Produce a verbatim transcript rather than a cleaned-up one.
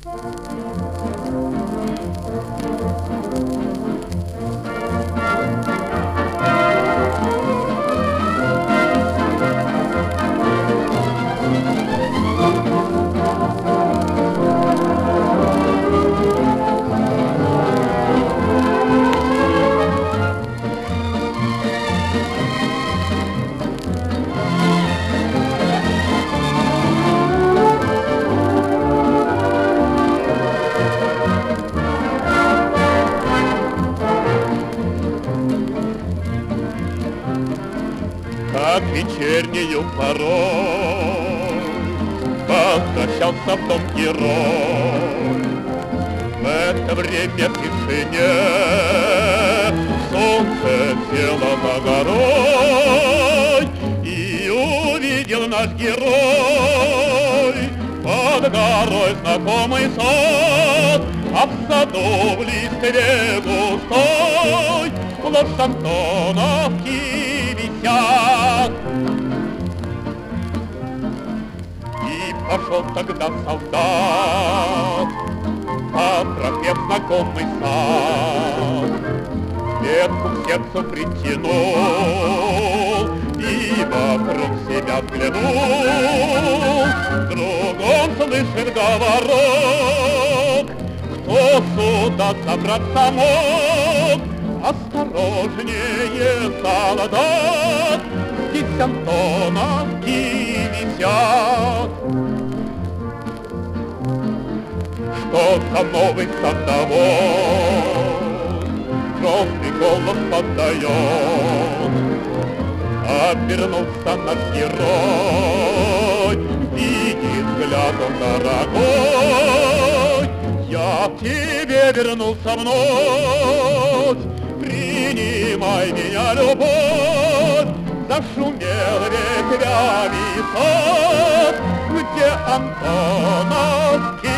Как вечернею порой возвращался в дом герой. В это время в тишине солнце село за горой, и увидел наш герой под горой знакомый сад, а в саду в листве густой площадь Антоновки висят. И пошел тогда солдат по тропе в знакомый сад, ветку к сердцу притянул и вокруг себя взглянул. Вдруг он слышит говорок: кто сюда забраться мог? Осторожнее, солдат, здесь Антоновки висят. Что за новый садовод грозный голос подает? Обернулся наш герой, видит взглядом дорогой: я к тебе вернулся вновь, принимай меня, любовь. Зашумел ветвями сад, где Антоновки